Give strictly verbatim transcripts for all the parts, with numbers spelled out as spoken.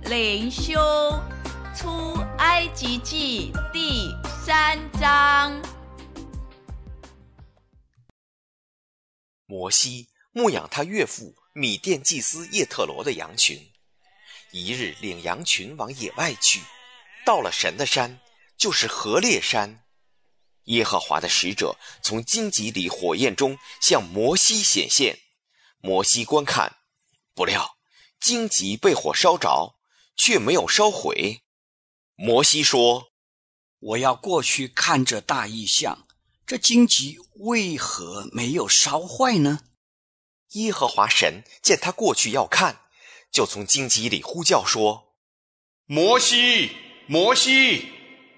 灵修出埃及记第三章。 摩西牧养他岳父米甸祭司叶特罗的羊群，一日领羊群往野外去，到了神的山，就是何烈山。耶和华的使者从荆棘里火焰中向摩西显现，摩西观看，不料荆棘被火烧着，却没有烧毁。摩西说： 我要过去看这大异象，这荆棘为何没有烧坏呢？ 耶和华神见他过去要看，就从荆棘里呼叫说： 摩西，摩西！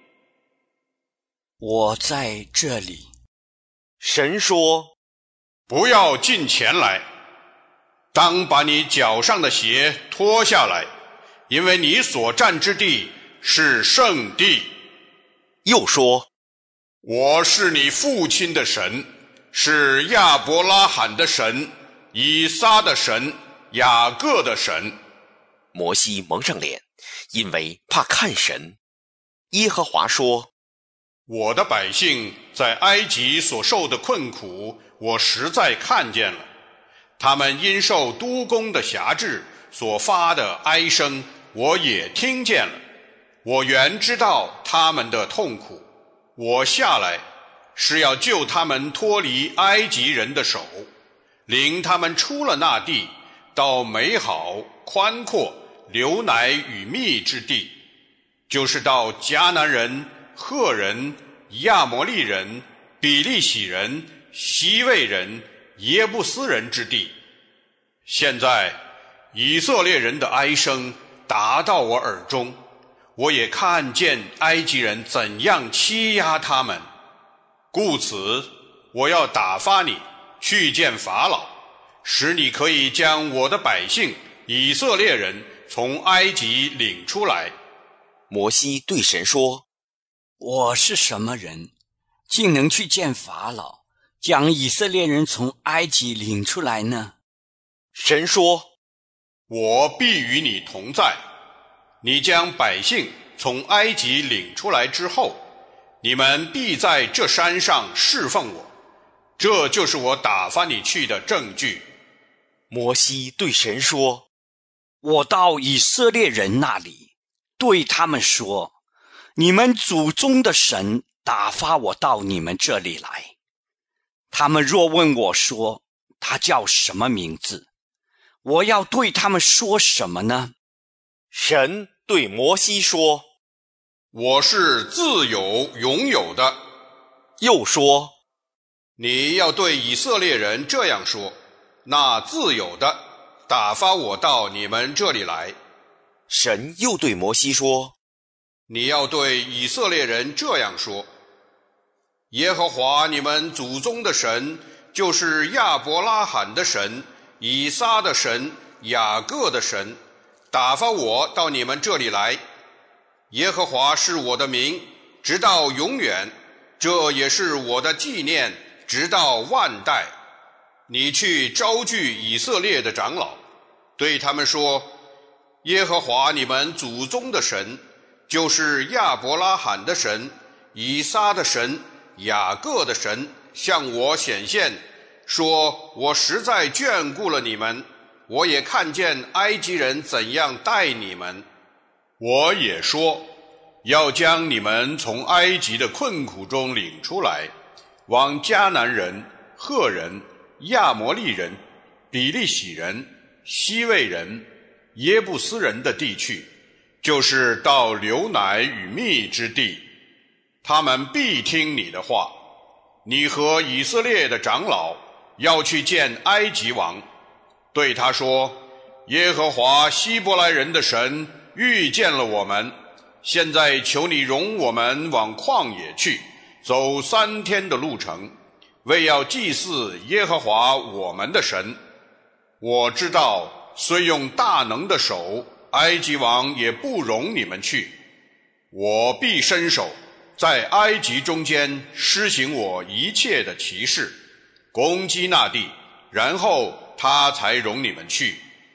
我在这里。 神说： 不要近前来，当把你脚上的鞋脱下来，因为你所站之地是圣地。 又说： 我是你父亲的神，是亚伯拉罕的神，以撒的神，雅各的神。 摩西蒙上脸，因为怕看神。耶和华说： 我的百姓在埃及所受的困苦，我实在看见了，他们因受督工的辖制所发的哀声，我也听见了。我原知道他们的痛苦，我下来是要救他们脱离埃及人的手，领他们出了那地，到美好宽阔流奶与蜜之地，就是到迦南人、赫人、亚摩利人、比利洗人、希未人、耶布斯人之地。现在以色列人的哀声达到我耳中，我也看见埃及人怎样欺压他们，故此我要打发你去见法老，使你可以将我的百姓以色列人从埃及领出来。 摩西对神说： 我是什么人，竟能去见法老，将以色列人从埃及领出来呢？ 神说： 我必与你同在，你将百姓从埃及领出来之后，你们必在这山上侍奉我，这就是我打发你去的证据。 摩西对神说： 我到以色列人那里，对他们说，你们祖宗的神打发我到你们这里来。他们若问我说，他叫什么名字？我要对他们说什么呢？ 神对摩西说： 我是自有永有的。 又说： 你要对以色列人这样说，那自有的打发我到你们这里来。 神又对摩西说： 你要对以色列人这样说，耶和华你们祖宗的神，就是亚伯拉罕的神，以撒的神，雅各的神，打发我到你们这里来。耶和华是我的名，直到永远，这也是我的纪念，直到万代。你去招聚以色列的长老，对他们说，耶和华你们祖宗的神，就是亚伯拉罕的神，以撒的神，雅各的神，向我显现，说我实在眷顾了你们，我也看见埃及人怎样待你们。我也说，要将你们从埃及的困苦中领出来，往迦南人、赫人、亚摩利人、比利洗人、希未人、耶布斯人的地去，就是到流奶与蜜之地。他们必听你的话。你和以色列的长老要去见埃及王，对他说，耶和华希伯来人的神遇见了我们，现在求你容我们往旷野去，走三天的路程，为要祭祀耶和华我们的神。我知道虽用大能的手，埃及王也不容你们去。我必伸手在埃及中间施行我一切的奇事，攻击那地，然后他才容你们去。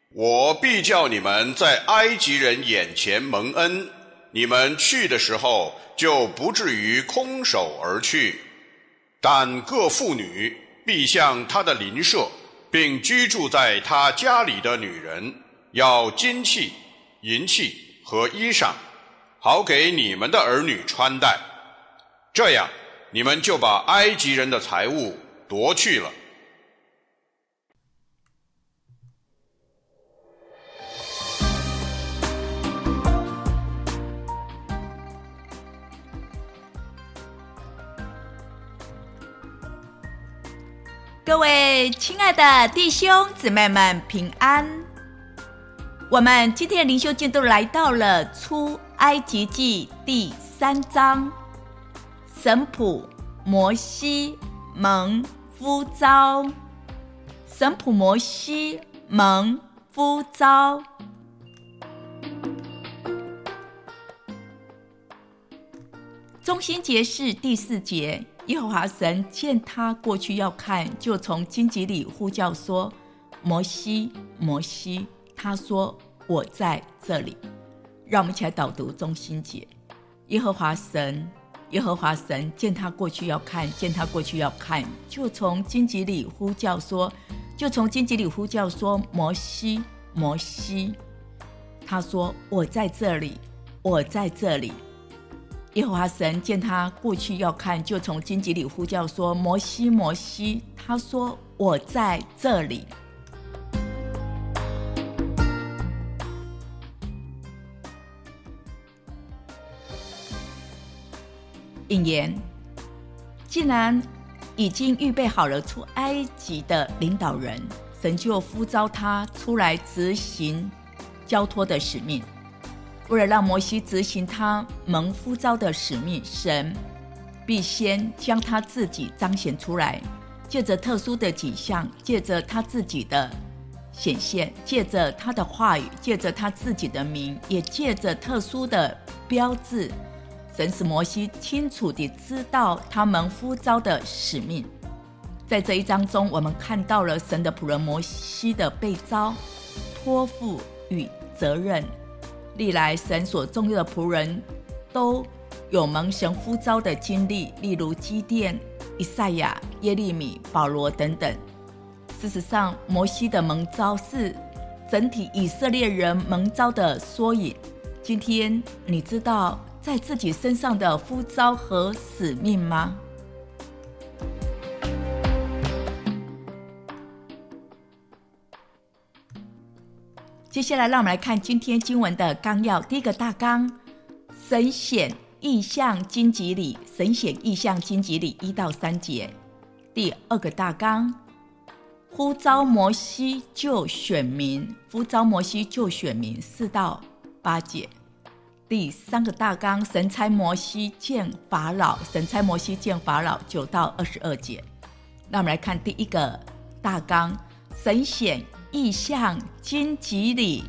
我必叫你们在埃及人眼前蒙恩，你们去的时候就不至于空手而去。但各妇女必向她的邻舍，并居住在她家里的女人，要金器、银器和衣裳，好给你们的儿女穿戴。这样，你们就把埃及人的财物夺去了。 各位亲爱的弟兄姊妹们平安。我们今天的灵修进度来到了出埃及记第三章，神仆摩西蒙呼召。神仆摩西蒙呼召。中心节是第四节，耶和华神见他过去要看，就从荆棘里呼叫说：摩西，摩西。他说：我在这里。让我们一起来导读中心节。耶和华神，耶和华神见他过去要看，见他过去要看，就从荆棘里呼叫说，就从荆棘里呼叫说：摩西，摩西。他说：我在这里，我在这里。耶和华神见他过去要看，就从荆棘里呼叫说：摩西，摩西。他说：我在这里。引言：既然已经预备好了出埃及的领导人，神就呼召他出来执行交托的使命。为了让摩西执行他蒙呼召的使命，神必先将他自己彰显出来，借着特殊的景象，借着他自己的显现，借着他的话语，借着他自己的名，也借着特殊的标志，神使摩西清楚地知道他蒙呼召的使命。在这一章中，我们看到了神的仆人摩西的被召、托付与责任。历来神所重用的仆人都有蒙神呼召的经历，例如基甸、以赛亚、耶利米、保罗等等。事实上，摩西的蒙召是整体以色列人蒙召的缩影。今天你知道在自己身上的呼召和使命吗？接下来让我们来看今天经文的纲要。第一个大纲，神显异象荆棘里，神显异象荆棘里一到三节。第二个大纲，呼召摩西救选民，呼召摩西救选民四到八节。第三个大纲，神差摩西见法老，神差摩西见法老九到二十二节。让我们来看第一个大纲，神显异象荆棘里。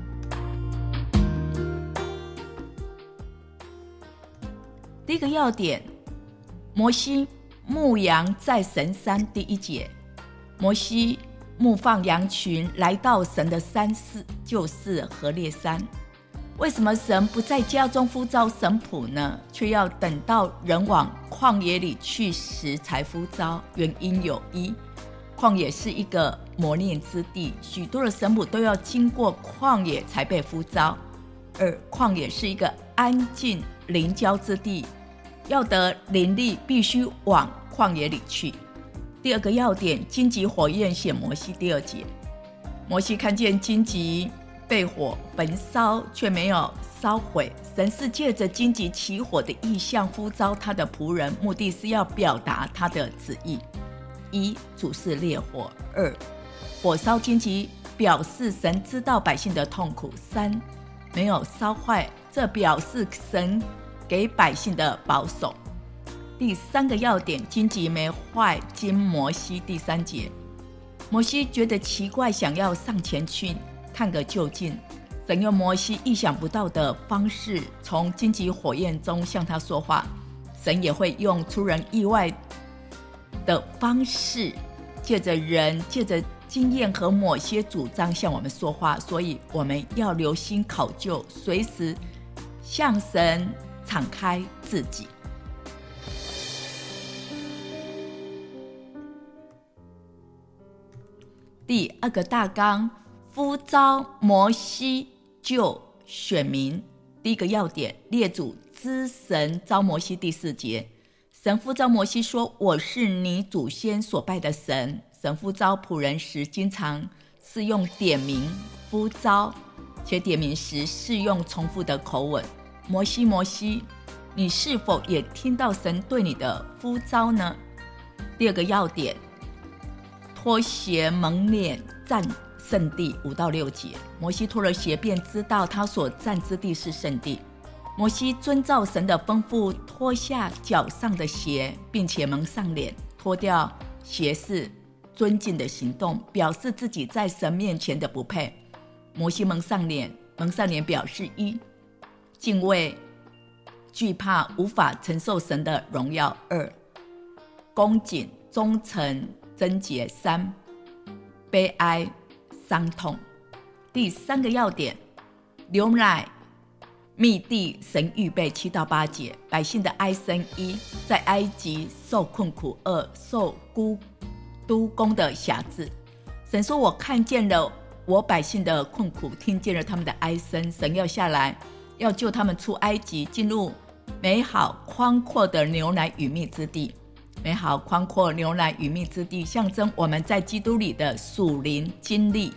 第一个要点，摩西牧羊在神山，第一节，摩西牧放羊群来到神的山寺，就是何烈山。为什么神不在家中呼召神仆呢？却要等到人往旷野里去时才呼召？原因有一，旷野是一个磨练之地，许多的神仆都要经过旷野才被呼召。二，旷野是一个安静灵交之地，要得灵力必须往旷野里去。第二个要点，荆棘火焰显摩西，第二节，摩西看见荆棘被火焚烧，却没有烧毁。神是借着荆棘起火的意象呼召他的仆人，目的是要表达他的旨意。一，主是烈火；二，火烧荆棘表示神知道百姓的痛苦；三，没有烧坏，这表示神给百姓的保守。第三个要点，荆棘没坏，经摩西，第三节，摩西觉得奇怪，想要上前去看个究竟。神用摩西意想不到的方式从荆棘火焰中向他说话。神也会用出人意外的方式，借着人，借着经验和某些主张向我们说话，所以我们要留心考究，随时向神敞开自己。第二个大纲，呼召摩西救选民。第一个要点，列祖之神召摩西。第四节，神呼召摩西说，我是你祖先所拜的神。神呼召仆人时经常是用点名呼召，且点名时是用重复的口吻。摩西摩西，你是否也听到神对你的呼召呢？第二个要点，脱鞋蒙脸站圣地。五到六节，摩西脱了鞋，便知道他所站之地是圣地。摩西遵照神的吩咐，脱下脚上的鞋，并且蒙上脸。脱掉鞋是尊敬的行动，表示自己在神面前的不配。摩西蒙上脸，蒙上脸表示一，敬畏惧怕无法承受神的荣耀；二，恭敬忠诚贞洁；三，悲哀伤痛。第三个要点，牛奶密地神预备。七到八节，百姓的哀声：一，在埃及受困苦；二，受孤督工的辖制。神说，我看见了我百姓的困苦，听见了他们的哀声。神要下来，要救他们出埃及，进入美好宽阔的牛奶与蜜之地。美好宽阔牛奶与蜜之地，象征我们在基督里的属灵经历。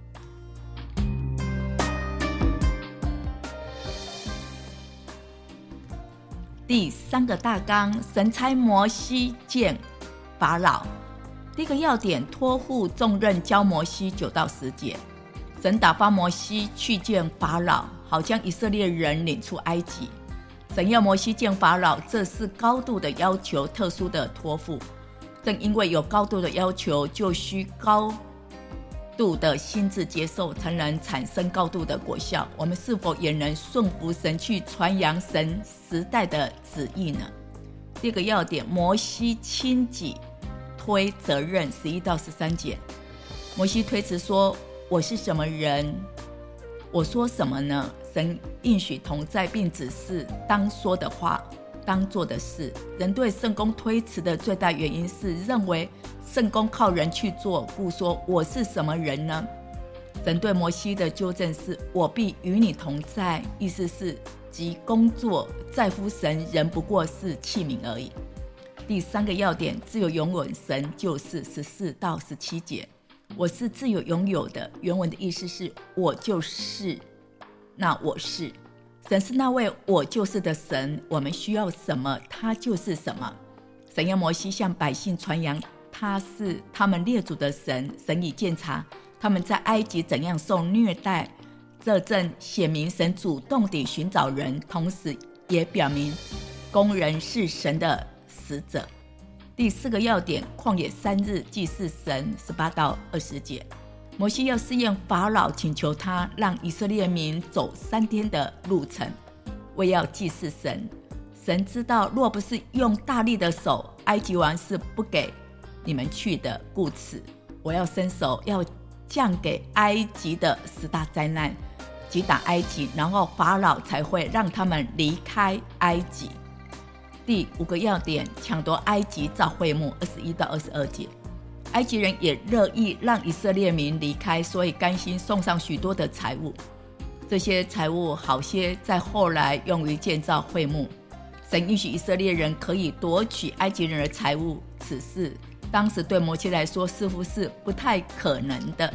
第三个大纲，神差摩西见法老。第一个要点，托付重任交摩西。九到十节，神打发摩西去见法老，好将以色列人领出埃及。神要摩西见法老，这是高度的要求，特殊的托付。正因为有高度的要求，就需高度的心智接受，才能产生高度的果效。我们是否也能顺服神，去传扬神时代的旨意呢？第二个要点，摩西亲己推责任。十一到十三节，摩西推辞说，我是什么人？我说什么呢？神应许同在，并指示当说的话，当做的事。人对圣工推辞的最大原因是认为圣工靠人去做，故说我是什么人呢？神对摩西的纠正是，我必与你同在，意思是即工作在乎神，人不过是器皿而已。第三个要点，自有拥有神就是。十四到十七节，我是自有拥有的，原文的意思是我就是那我是。神是那位我就是的神，我们需要什么，他就是什么。神要摩西向百姓传扬他是他们列祖的神。神已鉴察他们在埃及怎样受虐待，这正显明神主动地寻找人，同时也表明工人是神的使者。第四个要点，旷野三日祭祀神。十八到二十节，摩西要试验法老，请求他让以色列民走三天的路程，为要祭祀神。神知道，若不是用大力的手，埃及王是不给你们去的，故此我要伸手，要降给埃及的十大灾难，击打埃及，然后法老才会让他们离开埃及。第五个要点，抢夺埃及造会幕。二十一到二十二节，埃及人也乐意让以色列民离开，所以甘心送上许多的财物。这些财物好些在后来用于建造会幕。神允许以色列人可以夺取埃及人的财物，此事当时对摩西来说似乎是不太可能的。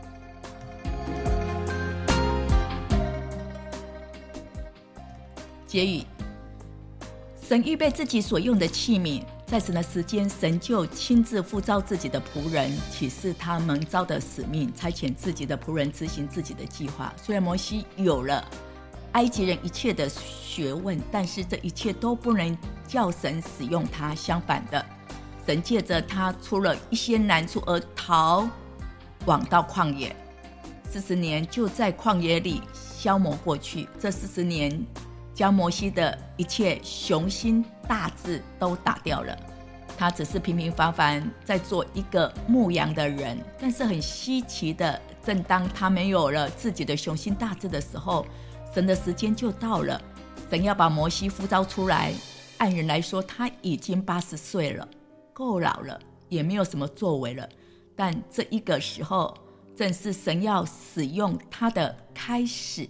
结语，神预备自己所用的器皿，在神的时间，神就亲自呼召自己的仆人，启示他蒙召的使命，差遣自己的仆人执行自己的计划。虽然摩西有了埃及人一切的学问，但是这一切都不能叫神使用他，相反的，神借着他出了一些难处而逃往到旷野，四十年就在旷野里消磨过去。这四十年将摩西的一切雄心大志都打掉了。 他只是平平凡凡在做一个牧羊的人，但是很稀奇的，正当他没有了自己的雄心大志的时候，神的时间就到了。神要把摩西呼召出来，按人来说他已经八十岁了，够老了，也没有什么作为了，但这一个时候正是神要使用他的开始。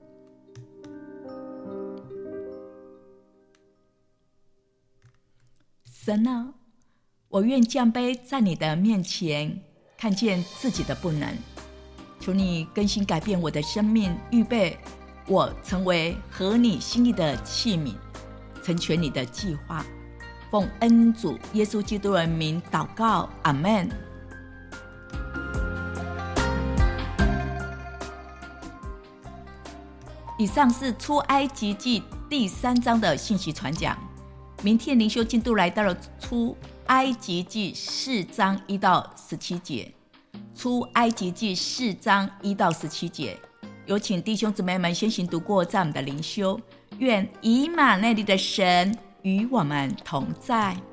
神啊，我愿降卑在你的面前，看见自己的不能，求你更新改变我的生命，预备我成为合你心意的器皿，成全你的计划。奉恩主耶稣基督的名祷告，阿们。以上是出埃及记第三章的信息传讲。明天灵修进度来到了出埃及记四章一到十七节。出埃及记四章一到十七节，有请弟兄姊妹们先行读过在我们的灵修。愿以马内利的神与我们同在。